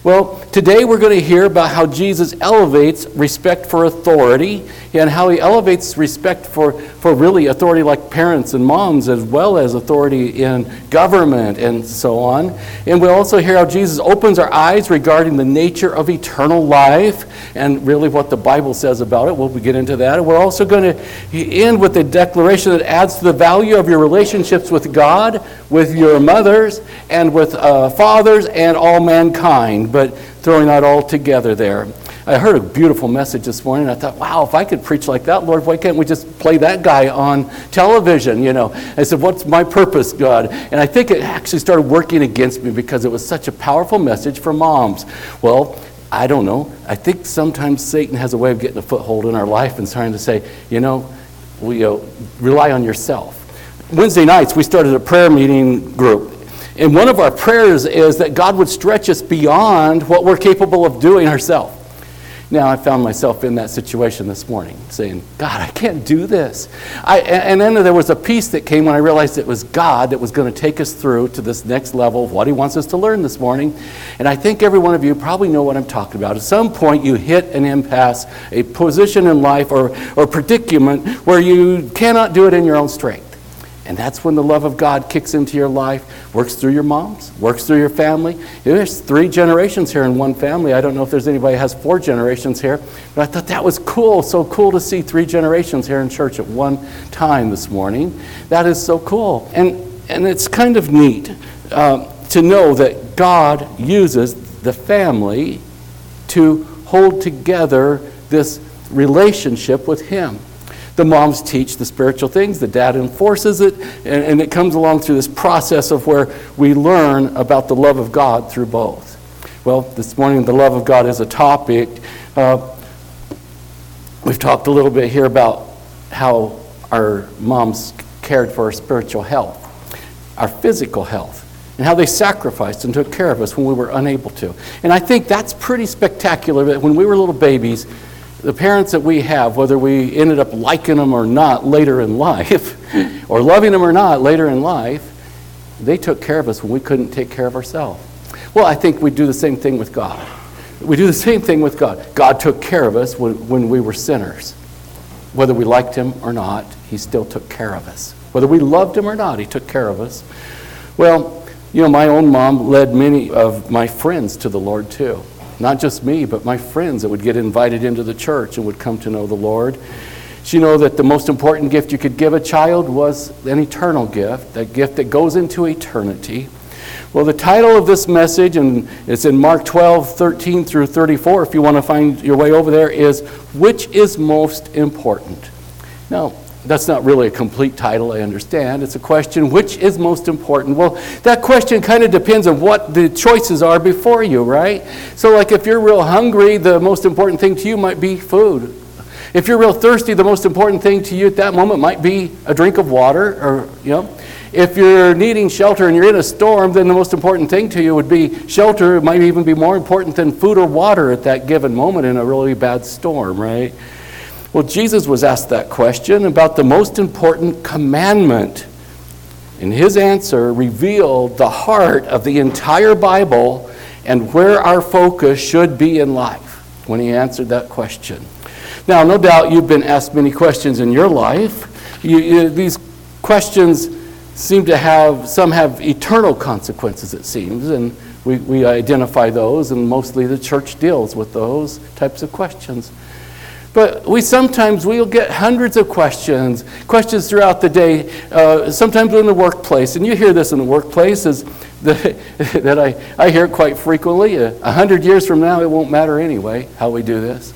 Well, today we're going to hear about how Jesus elevates respect for authority and how he elevates respect for really authority like parents and moms, as well as authority in government and so on. And we'll also hear how Jesus opens our eyes regarding the nature of eternal life and really what the Bible says about it. We'll get into that. And we're also going to end with a declaration that adds to the value of your relationships with God, with your mothers, and with fathers and all mankind, but throwing that all together there. I heard a beautiful message this morning. I thought, wow, if I could preach like that, Lord, why can't we just play that guy on television, I said, what's my purpose, God? And I think it actually started working against me because it was such a powerful message for moms. Well, I don't know. I think sometimes Satan has a way of getting a foothold in our life and trying to say, rely on yourself. Wednesday nights, we started a prayer meeting group. And one of our prayers is that God would stretch us beyond what we're capable of doing ourselves. Now, I found myself in that situation this morning, saying, God, I can't do this. And then there was a peace that came when I realized it was God that was going to take us through to this next level of what he wants us to learn this morning. And I think every one of you probably know what I'm talking about. At some point, you hit an impasse, a position in life or predicament where you cannot do it in your own strength. And that's when the love of God kicks into your life, works through your moms, works through your family. There's 3 generations here in one family. I don't know if there's anybody who has 4 generations here, but I thought that was cool. So cool to see 3 generations here in church at one time this morning. That is so cool. And it's kind of neat to know that God uses the family to hold together this relationship with him. The moms teach the spiritual things, the dad enforces it, and it comes along through this process of where we learn about the love of God through both. Well, this morning the love of God is a topic. We've talked a little bit here about how our moms cared for our spiritual health, our physical health, and how they sacrificed and took care of us when we were unable to. And I think that's pretty spectacular that when we were little babies, the parents that we have, whether we ended up liking them or not later in life, or loving them or not later in life, they took care of us when we couldn't take care of ourselves. Well, I think we do the same thing with God. We do the same thing with God. God took care of us when we were sinners. Whether we liked him or not, he still took care of us. Whether we loved him or not, he took care of us. Well, my own mom led many of my friends to the Lord too. Not just me, but my friends that would get invited into the church and would come to know the Lord. She knew that the most important gift you could give a child was an eternal gift, that gift that goes into eternity. Well, the title of this message, and it's in Mark 12, 13 through 34, if you want to find your way over there, is Which is Most Important? Now, that's not really a complete title, I understand. It's a question, which is most important? Well, that question kind of depends on what the choices are before you, right? So like if you're real hungry, the most important thing to you might be food. If you're real thirsty, the most important thing to you at that moment might be a drink of water, or, If you're needing shelter and you're in a storm, then the most important thing to you would be shelter. It might even be more important than food or water at that given moment in a really bad storm, right? Well, Jesus was asked that question about the most important commandment. And his answer revealed the heart of the entire Bible and where our focus should be in life when he answered that question. Now, no doubt you've been asked many questions in your life. These questions seem to have eternal consequences, it seems, and we identify those, and mostly the church deals with those types of questions. But we'll get hundreds of questions throughout the day, sometimes in the workplace. And you hear this in the workplace, that I hear it quite frequently. 100 years from now, it won't matter anyway how we do this.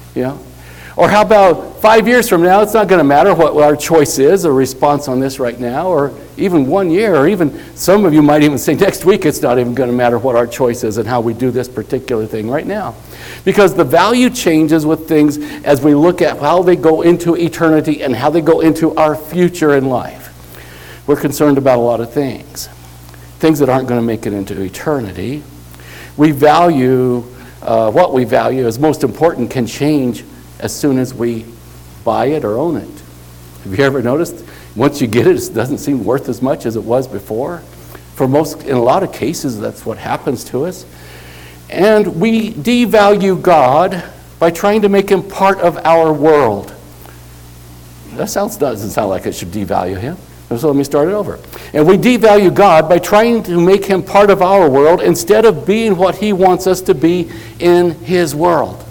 Or how about 5 years from now, it's not going to matter what our choice is, or response on this right now, or even 1 year, or even some of you might even say next week it's not even going to matter what our choice is and how we do this particular thing right now. Because the value changes with things as we look at how they go into eternity and how they go into our future in life. We're concerned about a lot of things that aren't going to make it into eternity. We value, what we value as most important can change as soon as we buy it or own it. Have you ever noticed? Once you get it, it doesn't seem worth as much as it was before. In a lot of cases, that's what happens to us. And we devalue God by trying to make him part of our world. That doesn't sound like it should devalue him. So let me start it over. And we devalue God by trying to make him part of our world instead of being what he wants us to be in his world.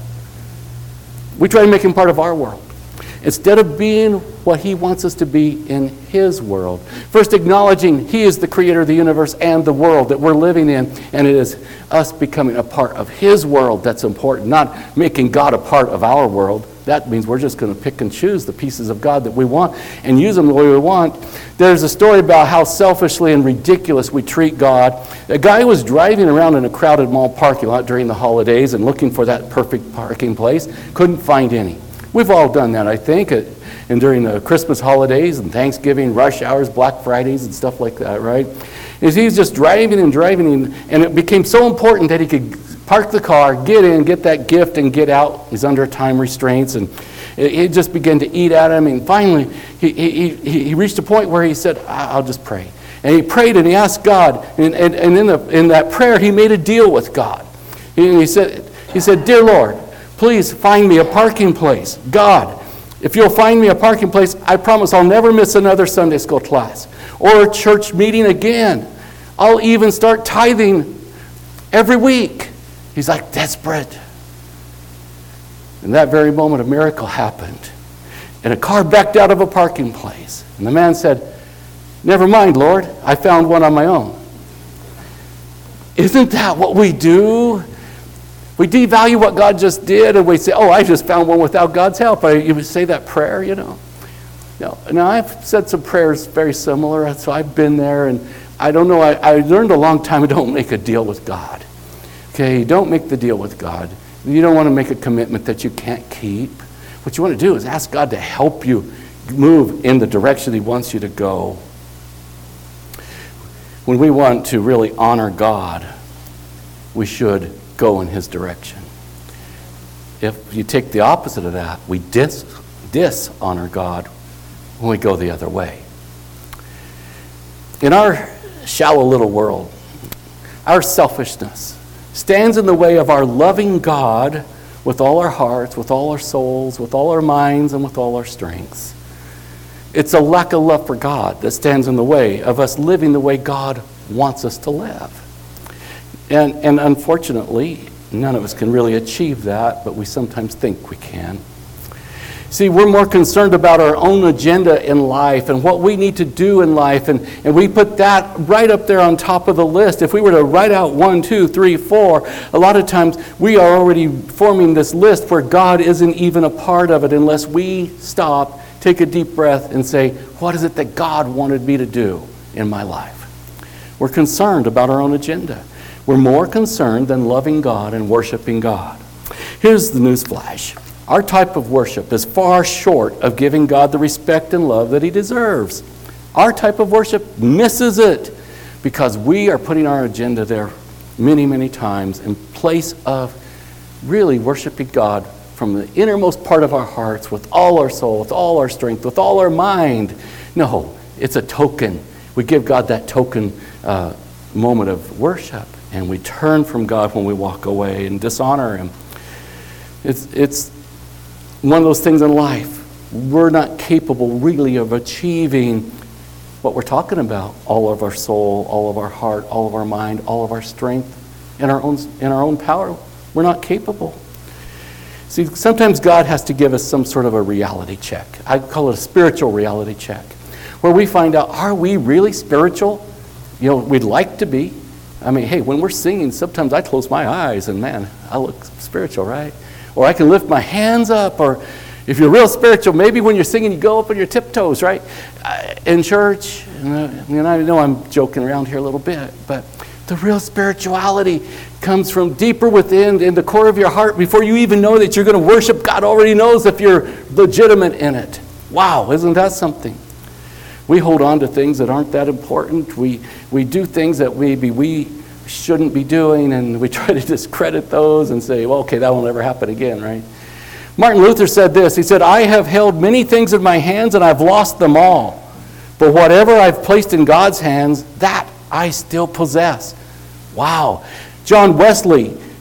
We try to make him part of our world instead of being what he wants us to be in his world. First, acknowledging he is the creator of the universe and the world that we're living in, and it is us becoming a part of his world that's important, not making God a part of our world. That means we're just going to pick and choose the pieces of God that we want and use them the way we want. There's a story about how selfishly and ridiculous we treat God. A guy was driving around in a crowded mall parking lot during the holidays and looking for that perfect parking place. Couldn't find any. We've all done that, I think, and during the Christmas holidays and Thanksgiving, rush hours, Black Fridays, and stuff like that, right? As he's just driving, and it became so important that he could park the car, get in, get that gift, and get out. He's under time restraints, and it just began to eat at him. And finally, he reached a point where he said, I'll just pray. And he prayed, and he asked God, and in that prayer, he made a deal with God. And he said, Dear Lord, please find me a parking place. God, if you'll find me a parking place, I promise I'll never miss another Sunday school class or a church meeting again. I'll even start tithing every week. He's like desperate. In that very moment, a miracle happened. And a car backed out of a parking place. And the man said, Never mind, Lord, I found one on my own. Isn't that what we do? We devalue what God just did, and we say, I just found one without God's help. You would say that prayer, Now, I've said some prayers very similar, so I've been there, and I don't know, I learned a long time, don't make a deal with God. Okay, don't make the deal with God. You don't want to make a commitment that you can't keep. What you want to do is ask God to help you move in the direction he wants you to go. When we want to really honor God, we should go in his direction. If you take the opposite of that, we dishonor God when we go the other way. In our shallow little world, our selfishness stands in the way of our loving God with all our hearts, with all our souls, with all our minds, and with all our strengths. It's a lack of love for God that stands in the way of us living the way God wants us to live. And unfortunately, none of us can really achieve that, but we sometimes think we can. See, we're more concerned about our own agenda in life and what we need to do in life, and we put that right up there on top of the list. If we were to write out 1, 2, 3, 4, a lot of times we are already forming this list where God isn't even a part of it unless we stop, take a deep breath, and say, what is it that God wanted me to do in my life? We're concerned about our own agenda. We're more concerned than loving God and worshiping God. Here's the news flash. Our type of worship is far short of giving God the respect and love that he deserves. Our type of worship misses it because we are putting our agenda there many, many times in place of really worshiping God from the innermost part of our hearts with all our soul, with all our strength, with all our mind. No, it's a token. We give God that token moment of worship, and we turn from God when we walk away and dishonor him. It's one of those things in life. We're not capable really of achieving what we're talking about. All of our soul, all of our heart, all of our mind, all of our strength, in our own power. We're not capable. See, sometimes God has to give us some sort of a reality check. I call it a spiritual reality check, where we find out, are we really spiritual? We'd like to be. I mean, hey, when we're singing, sometimes I close my eyes and man, I look spiritual, right? Or I can lift my hands up, or if you're real spiritual, maybe when you're singing, you go up on your tiptoes, right? In church, and I know I'm joking around here a little bit, but the real spirituality comes from deeper within, in the core of your heart, before you even know that you're going to worship. God already knows if you're legitimate in it. Wow, isn't that something? We hold on to things that aren't that important. We do things that maybe we shouldn't be doing, and we try to discredit those and say, well, okay, that will never happen again, right? Martin Luther said this. He said, I have held many things in my hands, and I've lost them all. But whatever I've placed in God's hands, that I still possess. Wow. John Wesley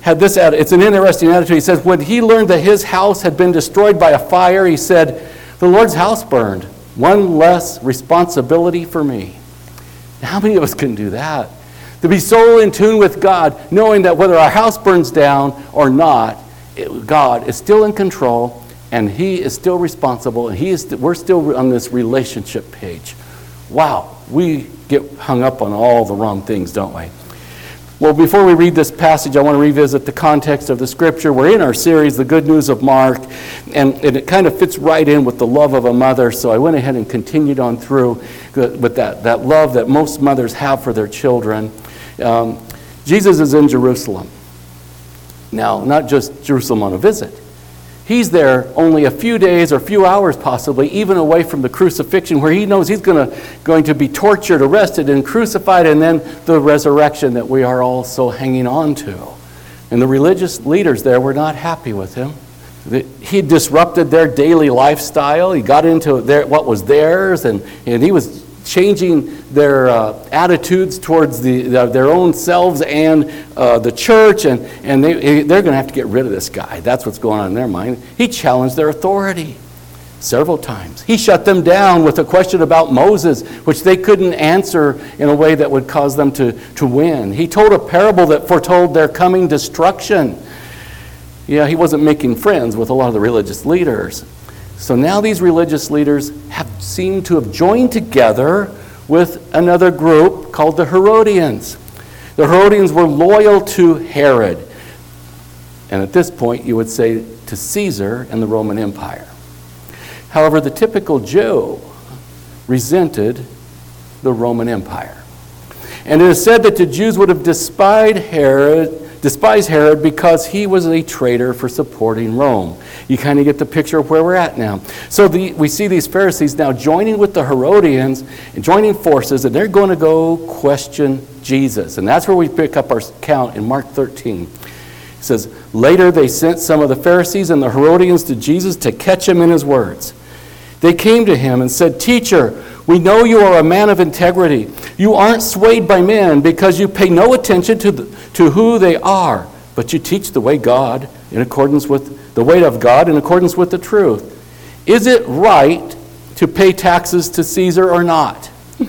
had this attitude. It's an interesting attitude. He says, when he learned that his house had been destroyed by a fire, he said, the Lord's house burned. One less responsibility for me. Now, how many of us can do that? To be so in tune with God, knowing that whether our house burns down or not, God is still in control, and he is still responsible, and we're still on this relationship page. Wow, we get hung up on all the wrong things, don't we? Well, before we read this passage, I want to revisit the context of the scripture. We're in our series, The Good News of Mark, and it kind of fits right in with the love of a mother, so I went ahead and continued on through with that love that most mothers have for their children. Jesus is in Jerusalem. Now, not just Jerusalem on a visit. He's there only a few days or few hours possibly, even away from the crucifixion, where he knows he's going to be tortured, arrested, and crucified, and then the resurrection that we are all so hanging on to. And the religious leaders there were not happy with him. He disrupted their daily lifestyle. He got into what was theirs, and he was changing their attitudes towards their own selves and the church, and they're going to have to get rid of this guy. That's what's going on in their mind. He challenged their authority several times. He shut them down with a question about Moses, which they couldn't answer in a way that would cause them to win. He told a parable that foretold their coming destruction. Yeah, he wasn't making friends with a lot of the religious leaders. So now these religious leaders seemed to have joined together with another group called the Herodians. The Herodians were loyal to Herod. And at this point, you would say to Caesar and the Roman Empire. However, the typical Jew resented the Roman Empire. And it is said that the Jews would have despised Herod because he was a traitor for supporting Rome. You kind of get the picture of where we're at now. So we see these Pharisees now joining with the Herodians and joining forces, and they're going to go question Jesus. And that's where we pick up our count in Mark 13. It says, later they sent some of the Pharisees and the Herodians to Jesus to catch him in his words. They came to him and said, Teacher, we know you are a man of integrity. You aren't swayed by men because you pay no attention to who they are, but you teach the way of God in accordance with the truth. Is it right to pay taxes to Caesar or not?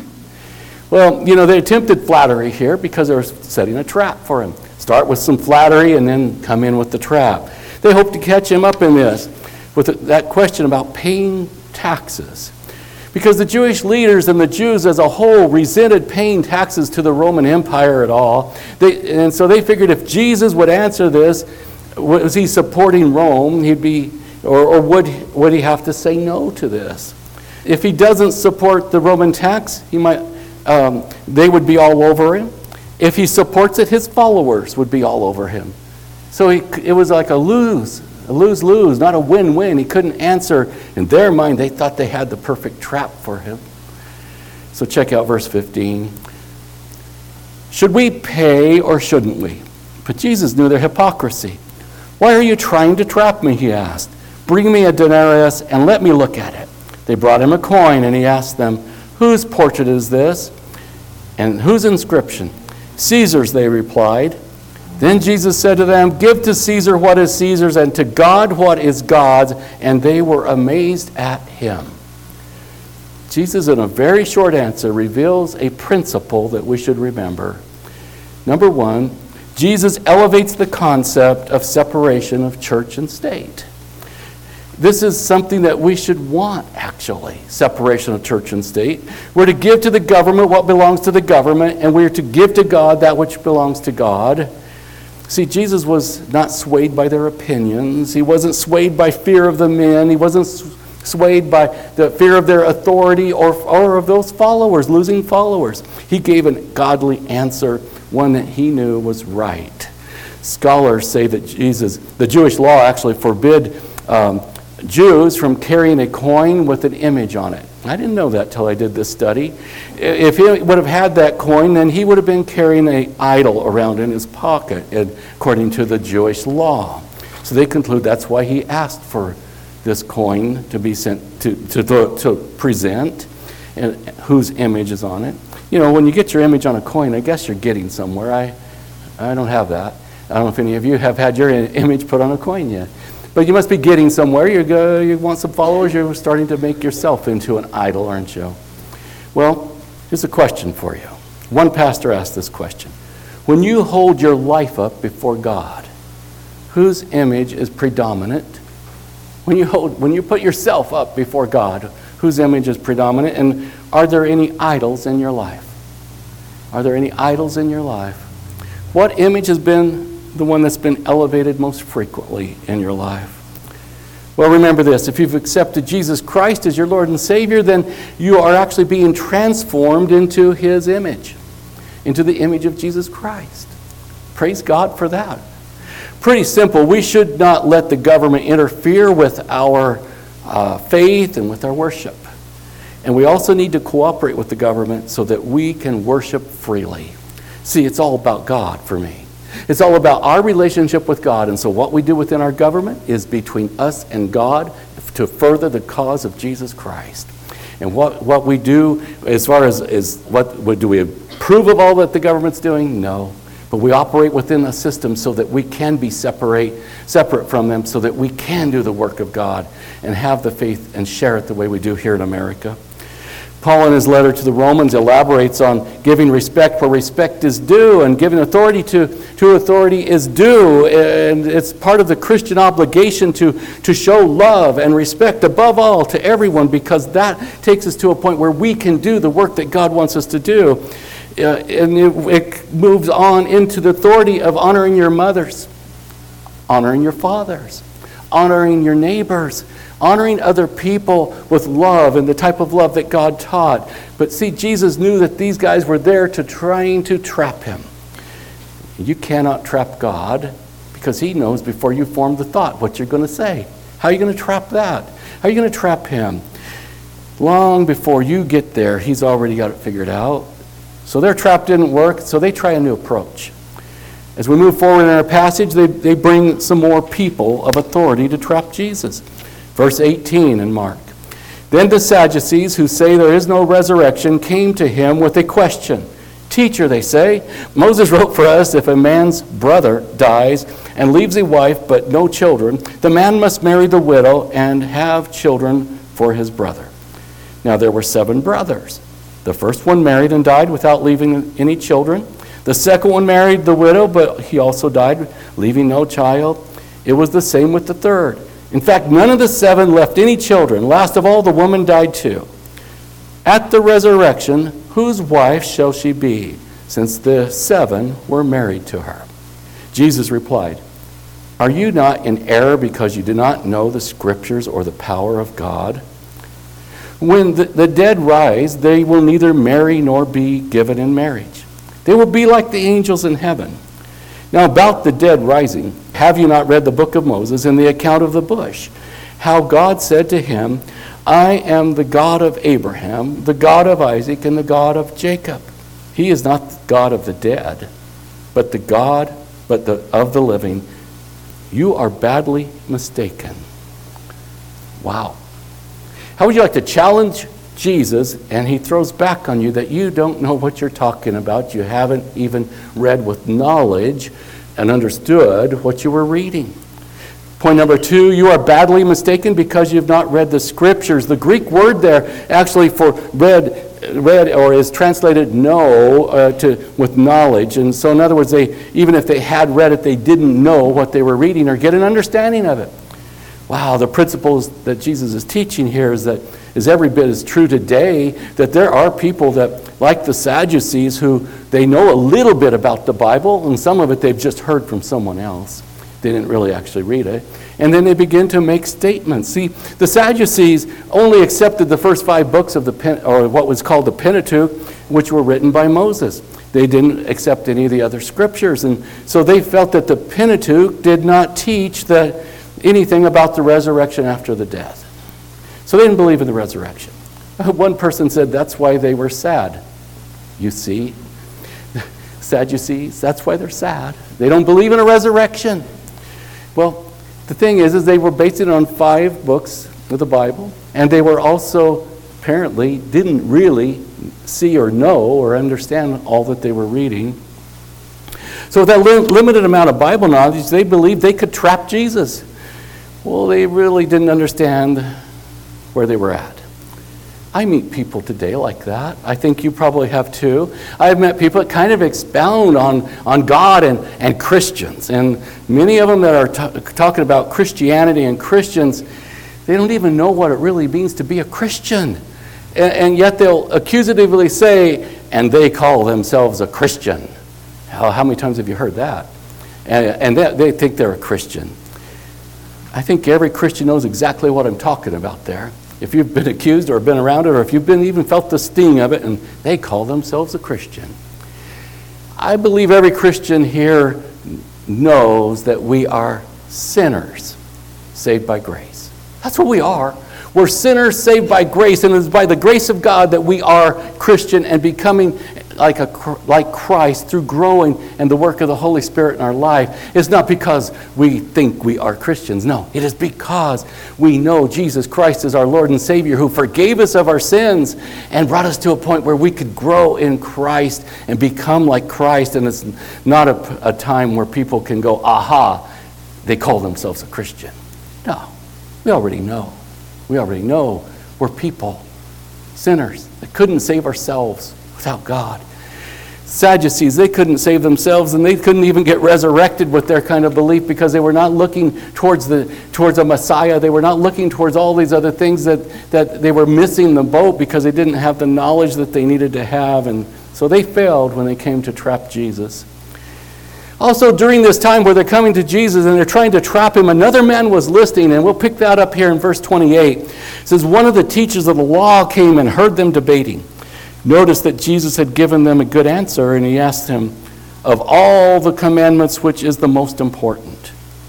Well, they attempted flattery here because they were setting a trap for him. Start with some flattery and then come in with the trap. They hoped to catch him up in this with that question about paying taxes. Because the Jewish leaders and the Jews as a whole resented paying taxes to the Roman Empire at all. And so they figured if Jesus would answer this, was he supporting Rome, would he have to say no to this? If he doesn't support the Roman tax, they would be all over him. If he supports it, his followers would be all over him. So it was like a lose-lose, not a win-win. He couldn't answer. In their mind, they thought they had the perfect trap for him. So check out verse 15. Should we pay or shouldn't we? But Jesus knew their hypocrisy. Why are you trying to trap me, he asked. Bring me a denarius and let me look at it. They brought him a coin, and he asked them, whose portrait is this? And whose inscription? Caesar's, they replied. Then Jesus said to them, give to Caesar what is Caesar's, and to God what is God's. And they were amazed at him. Jesus, in a very short answer, reveals a principle that we should remember. Number one, Jesus elevates the concept of separation of church and state. This is something that we should want, actually, separation of church and state. We're to give to the government what belongs to the government, and we're to give to God that which belongs to God. See, Jesus was not swayed by their opinions. He wasn't swayed by fear of the men. He wasn't swayed by the fear of their authority or of those followers, losing followers. He gave a godly answer, one that he knew was right. Scholars say that the Jewish law actually forbid Jews from carrying a coin with an image on it. I didn't know that till I did this study. If he would have had that coin, then he would have been carrying an idol around in his pocket, according to the Jewish law. So they conclude that's why he asked for this coin to be sent to present, and whose image is on it. When you get your image on a coin, I guess you're getting somewhere. I don't have that. I don't know if any of you have had your image put on a coin yet. But you must be getting somewhere. You want some followers. You're starting to make yourself into an idol, aren't you? Well, here's a question for you. One pastor asked this question. When you hold your life up before God, whose image is predominant? When you put yourself up before God, whose image is predominant? And are there any idols in your life? Are there any idols in your life? What image has been the one that's been elevated most frequently in your life? Well, remember this. If you've accepted Jesus Christ as your Lord and Savior, then you are actually being transformed into His image, into the image of Jesus Christ. Praise God for that. Pretty simple. We should not let the government interfere with our faith and with our worship. And we also need to cooperate with the government so that we can worship freely. See, it's all about God for me. It's all about our relationship with God. And so what we do within our government is between us and God to further the cause of Jesus Christ. And what we do as far as do we approve of all that the government's doing? No. But we operate within a system so that we can be separate from them, so that we can do the work of God and have the faith and share it the way we do here in America. Paul, in his letter to the Romans, elaborates on giving respect where respect is due, and giving authority to authority is due. And it's part of the Christian obligation to show love and respect above all to everyone, because that takes us to a point where we can do the work that God wants us to do. And it moves on into the authority of honoring your mothers, honoring your fathers, honoring your neighbors, honoring other people with love and the type of love that God taught. But see, Jesus knew that these guys were there trying to trap him. You cannot trap God, because He knows before you form the thought what you're going to say. How are you going to trap that? How are you going to trap Him? Long before you get there, He's already got it figured out. So their trap didn't work, so they try a new approach. As we move forward in our passage, they bring some more people of authority to trap Jesus. Verse 18 in Mark. Then the Sadducees, who say there is no resurrection, came to him with a question. Teacher, they say, Moses wrote for us, if a man's brother dies and leaves a wife but no children, the man must marry the widow and have children for his brother. Now there were 7 brothers. The first one married and died without leaving any children. The second one married the widow, but he also died, leaving no child. It was the same with the third. In fact, none of the 7 left any children. Last of all, the woman died too. At the resurrection, whose wife shall she be, since the 7 were married to her? Jesus replied, Are you not in error because you do not know the Scriptures or the power of God? When the dead rise, they will neither marry nor be given in marriage. They will be like the angels in heaven. Now about the dead rising, have you not read the book of Moses and the account of the bush? How God said to him, I am the God of Abraham, the God of Isaac, and the God of Jacob. He is not the God of the dead, but the God of the living. You are badly mistaken. Wow. How would you like to challenge Jesus, and he throws back on you that you don't know what you're talking about? You haven't even read with knowledge and understood what you were reading. Point number 2, you are badly mistaken because you've not read the Scriptures. The Greek word there actually for read or is translated know with knowledge. And so in other words, even if they had read it, they didn't know what they were reading or get an understanding of it. Wow, the principles that Jesus is teaching here is every bit as true today, that there are people that, like the Sadducees, who they know a little bit about the Bible, and some of it they've just heard from someone else. They didn't really actually read it. And then they begin to make statements. See, the Sadducees only accepted the first 5 books of or what was called the Pentateuch, which were written by Moses. They didn't accept any of the other scriptures. And so they felt that the Pentateuch did not teach anything about the resurrection after the death. So they didn't believe in the resurrection. One person said that's why they were sad. You see, Sadducees, that's why they're sad. They don't believe in a resurrection. Well, the thing is they were basing it on 5 books of the Bible, and they were also apparently didn't really see or know or understand all that they were reading. So with that limited amount of Bible knowledge, they believed they could trap Jesus. Well, they really didn't understand where they were at. I meet people today like that. I think you probably have too. I've met people that kind of expound on God and Christians. And many of them that are talking about Christianity and Christians, they don't even know what it really means to be a Christian. And yet they'll accusatively say, and they call themselves a Christian. How many times have you heard that? And they think they're a Christian. I think every Christian knows exactly what I'm talking about there. If you've been accused or been around it, or if you've been even felt the sting of it, and they call themselves a Christian. I believe every Christian here knows that we are sinners saved by grace. That's what we are. We're sinners saved by grace, and it's by the grace of God that we are Christian and becoming like Christ through growing and the work of the Holy Spirit in our life. It's not because we think we are Christians. No, it is because we know Jesus Christ is our Lord and Savior who forgave us of our sins and brought us to a point where we could grow in Christ and become like Christ. And it's not a time where people can go, aha, they call themselves a Christian. No, we already know. We already know we're people, sinners that couldn't save ourselves without God. Sadducees, they couldn't save themselves, and they couldn't even get resurrected with their kind of belief because they were not looking towards a Messiah. They were not looking towards all these other things that they were missing the boat because they didn't have the knowledge that they needed to have. And so they failed when they came to trap Jesus. Also, during this time where they're coming to Jesus and they're trying to trap him, another man was listening, and we'll pick that up here in verse 28. It says, one of the teachers of the law came and heard them debating. Notice that Jesus had given them a good answer, and he asked him, of all the commandments, which is the most important?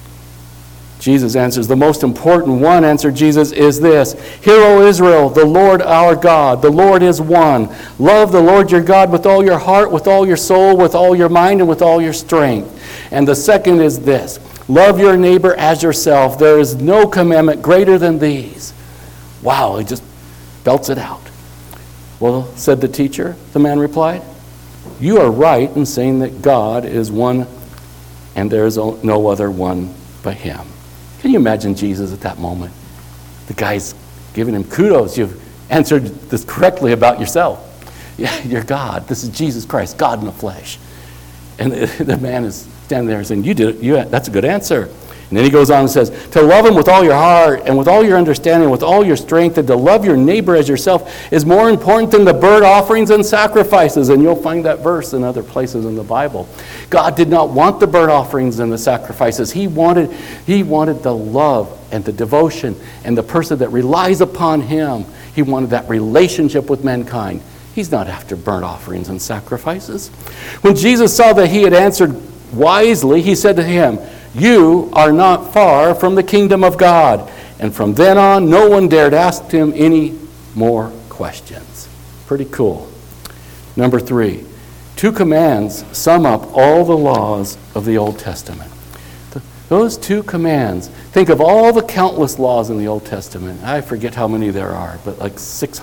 Jesus answers, the most important one, answered Jesus, is this: Hear, O Israel, the Lord our God, the Lord is one. Love the Lord your God with all your heart, with all your soul, with all your mind, and with all your strength. And the second is this: love your neighbor as yourself. There is no commandment greater than these. Wow, he just belts it out. Well, said the teacher, the man replied, you are right in saying that God is one and there is no other one but him. Can you imagine Jesus at that moment? The guy's giving him kudos. You've answered this correctly about yourself. Yeah, you're God. This is Jesus Christ, God in the flesh. And the man is standing there saying, you did it. That's a good answer. And then he goes on and says, to love him with all your heart and with all your understanding, with all your strength, and to love your neighbor as yourself is more important than the burnt offerings and sacrifices. And you'll find that verse in other places in the Bible. God did not want the burnt offerings and the sacrifices. He wanted the love and the devotion and the person that relies upon him. He wanted that relationship with mankind. He's not after burnt offerings and sacrifices. When Jesus saw that he had answered wisely, he said to him, you are not far from the kingdom of God. And from then on, no one dared ask him any more questions. Pretty cool. Number 3, 2 commands sum up all the laws of the Old Testament. Those 2 commands, think of all the countless laws in the Old Testament. I forget how many there are, but like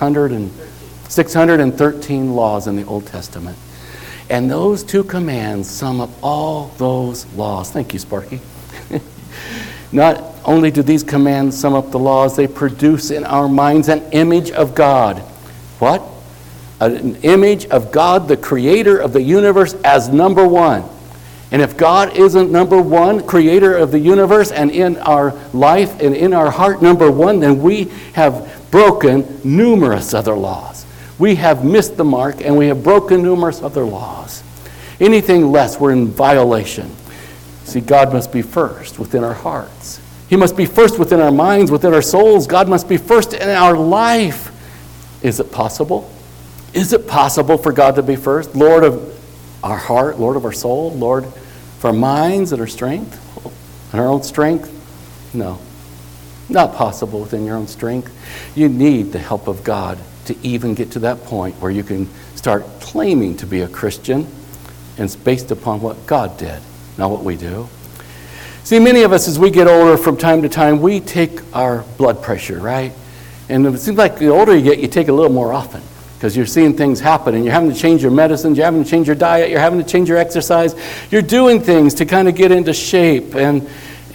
613 laws in the Old Testament. And those 2 commands sum up all those laws. Thank you, Sparky. Not only do these commands sum up the laws, they produce in our minds an image of God. What? An image of God, the creator of the universe, as number 1. And if God isn't number 1, creator of the universe, and in our life and in our heart number 1, then we have broken numerous other laws. We have missed the mark, and we have broken numerous other laws. Anything less, we're in violation. See, God must be first within our hearts. He must be first within our minds, within our souls. God must be first in our life. Is it possible? Is it possible for God to be first? Lord of our heart, Lord of our soul, Lord of our minds and our strength, and our own strength? No, not possible within your own strength. You need the help of God to even get to that point where you can start claiming to be a Christian, and it's based upon what God did, not what we do. See, many of us, as we get older, from time to time, we take our blood pressure, right? And it seems like the older you get, you take it a little more often. because you're seeing things happen and you're having to change your medicines, you're having to change your diet, you're having to change your exercise. You're doing things to kind of get into shape, and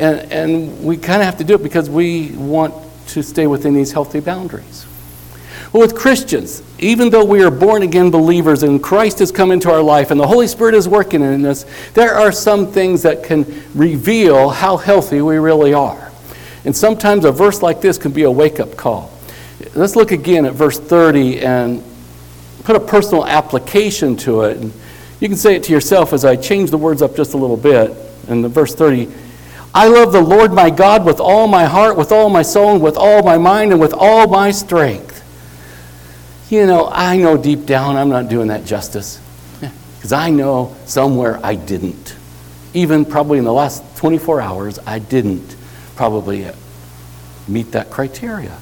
we kind of have to do it because we want to stay within these healthy boundaries. Well, with Christians, even though we are born-again believers and Christ has come into our life and the Holy Spirit is working in us, there are some things that can reveal how healthy we really are. And sometimes a verse like this can be a wake-up call. Let's look again at verse 30 and put a personal application to it. And you can say it to yourself as I change the words up just a little bit. In the verse 30, I love the Lord my God with all my heart, with all my soul, and with all my mind, and with all my strength. You know, I know deep down I'm not doing that justice. Because I know somewhere I didn't. Even probably in the last 24 hours, I didn't probably meet that criteria.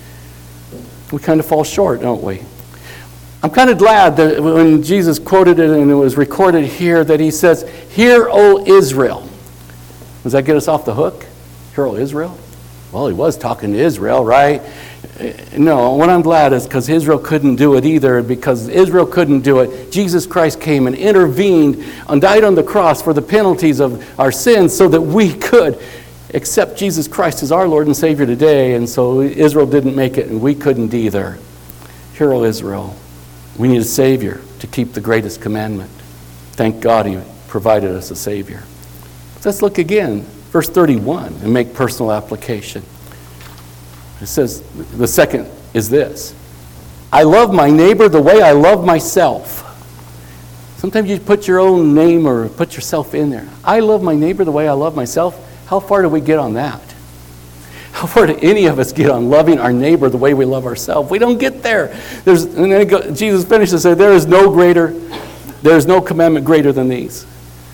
We kind of fall short, don't we? I'm kind of glad that when Jesus quoted it and it was recorded here that he says, "Hear, O Israel." Does that get us off the hook? Hear, O Israel? Well, he was talking to Israel, right? No, what I'm glad is because Israel couldn't do it either. Because Israel couldn't do it, Jesus Christ came and intervened and died on the cross for the penalties of our sins so that we could accept Jesus Christ as our Lord and Savior today. And so Israel didn't make it and we couldn't either. Hear, O Israel, we need a Savior to keep the greatest commandment. Thank God he provided us a Savior. Let's look again, verse 31, and make personal application. It says, the second is this: I love my neighbor the way I love myself. Sometimes you put your own name or put yourself in there. I love my neighbor the way I love myself. How far do we get on that? How far do any of us get on loving our neighbor the way we love ourselves? We don't get there. And then Jesus finishes and said, there is no commandment greater than these.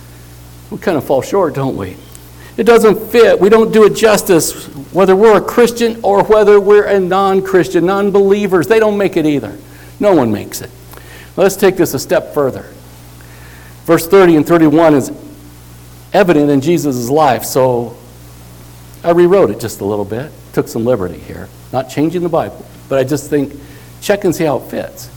We kind of fall short, don't we? It doesn't fit. We don't do it justice, whether we're a Christian or whether we're a non-Christian, non-believers. They don't make it either. No one makes it. Let's take this a step further. Verse 30 and 31 is evident in Jesus' life, so I rewrote it just a little bit. Took some liberty here. Not changing the Bible, but I just think, check and see how it fits.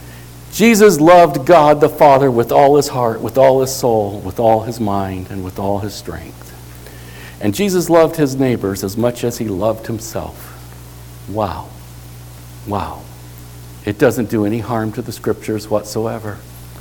Jesus loved God the Father with all his heart, with all his soul, with all his mind, and with all his strength. And Jesus loved his neighbors as much as he loved himself. Wow. Wow. It doesn't do any harm to the scriptures whatsoever.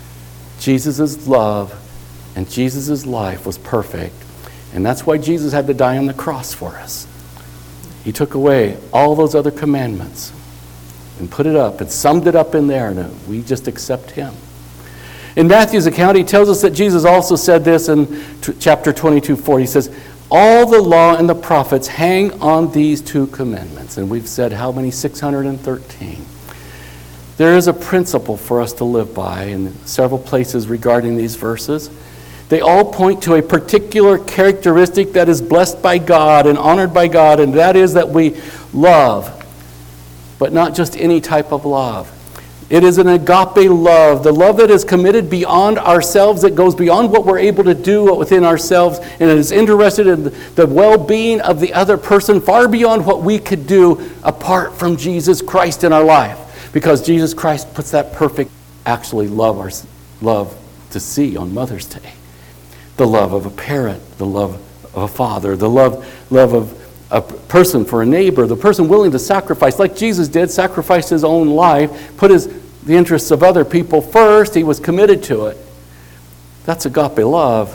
Jesus' love and Jesus' life was perfect. And that's why Jesus had to die on the cross for us. He took away all those other commandments and put it up and summed it up in there, and we just accept him. In Matthew's account, he tells us that Jesus also said this in chapter 22:4. He says, all the law and the prophets hang on these two commandments. And we've said how many? 613. There is a principle for us to live by in several places regarding these verses. They all point to a particular characteristic that is blessed by God and honored by God, and that is that we love, but not just any type of love. It is an agape love, the love that is committed beyond ourselves, that goes beyond what we're able to do within ourselves, and it is interested in the well-being of the other person far beyond what we could do apart from Jesus Christ in our life. Because Jesus Christ puts that perfect, actually love to see on Mother's Day. The love of a parent, the love of a father, the love of a person for a neighbor, the person willing to sacrifice, like Jesus did, sacrifice his own life, put the interests of other people first. He was committed to it. That's agape love.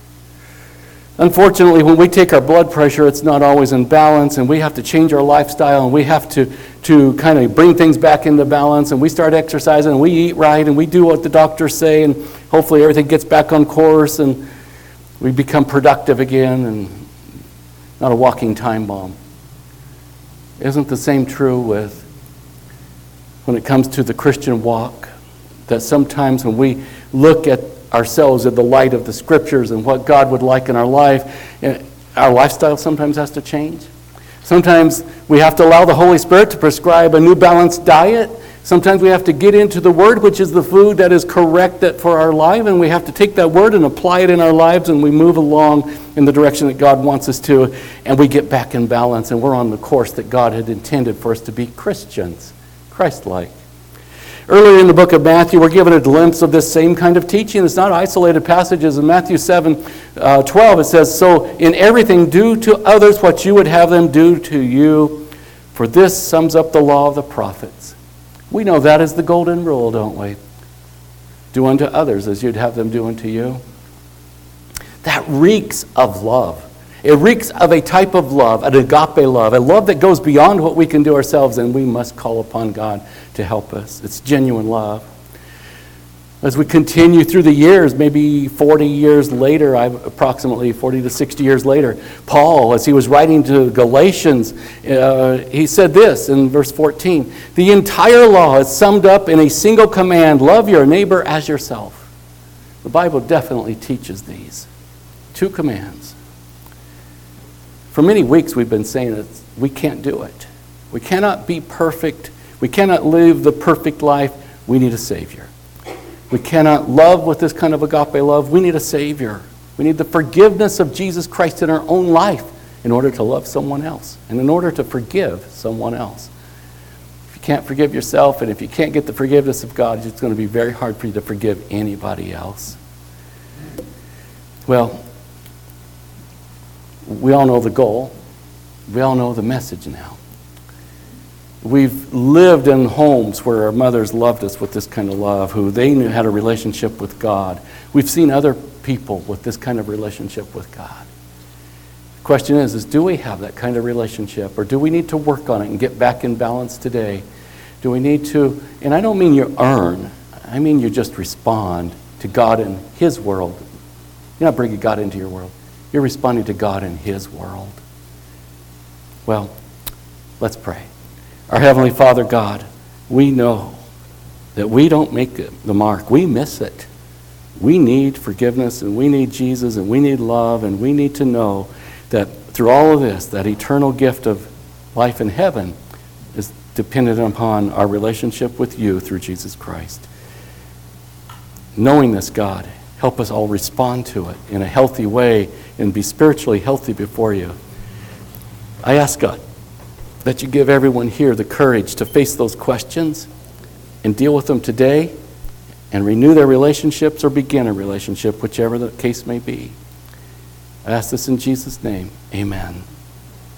Unfortunately, when we take our blood pressure, it's not always in balance, and we have to change our lifestyle, and we have to kind of bring things back into balance, and we start exercising, and we eat right, and we do what the doctors say, and hopefully everything gets back on course, and we become productive again, and not a walking time bomb. Isn't the same true when it comes to the Christian walk? That sometimes when we look at ourselves in the light of the scriptures and what God would like in our life, our lifestyle sometimes has to change. Sometimes we have to allow the Holy Spirit to prescribe a new balanced diet. Sometimes we have to get into the Word, which is the food that is correct for our life, and we have to take that Word and apply it in our lives, and we move along in the direction that God wants us to, and we get back in balance, and we're on the course that God had intended for us to be Christians, Christ-like. Earlier in the book of Matthew, we're given a glimpse of this same kind of teaching. It's not isolated passages. In Matthew 7:12, it says, "So in everything do to others what you would have them do to you, for this sums up the law of the prophets." We know that is the golden rule, don't we? Do unto others as you'd have them do unto you. That reeks of love. It reeks of a type of love, an agape love, a love that goes beyond what we can do ourselves, and we must call upon God to help us. It's genuine love. As we continue through the years, maybe 40 years later, approximately 40 to 60 years later, Paul, as he was writing to Galatians, he said this in verse 14, "The entire law is summed up in a single command, love your neighbor as yourself." The Bible definitely teaches these. 2 commands. For many weeks we've been saying that we can't do it. We cannot be perfect. We cannot live the perfect life. We need a Savior. We cannot love with this kind of agape love. We need a Savior. We need the forgiveness of Jesus Christ in our own life in order to love someone else and in order to forgive someone else. If you can't forgive yourself and if you can't get the forgiveness of God, it's going to be very hard for you to forgive anybody else. Well, we all know the goal. We all know the message now. We've lived in homes where our mothers loved us with this kind of love, who they knew had a relationship with God. We've seen other people with this kind of relationship with God. The question is do we have that kind of relationship, or do we need to work on it and get back in balance today? Do we need to, and I don't mean you earn, I mean you just respond to God in His world. You're not bringing God into your world. You're responding to God in His world. Well, let's pray. Our Heavenly Father God, we know that we don't make the mark. We miss it. We need forgiveness, and we need Jesus, and we need love, and we need to know that through all of this, that eternal gift of life in heaven is dependent upon our relationship with you through Jesus Christ. Knowing this, God, help us all respond to it in a healthy way and be spiritually healthy before you. I ask, God, that you give everyone here the courage to face those questions and deal with them today and renew their relationships or begin a relationship, whichever the case may be. I ask this in Jesus' name. Amen.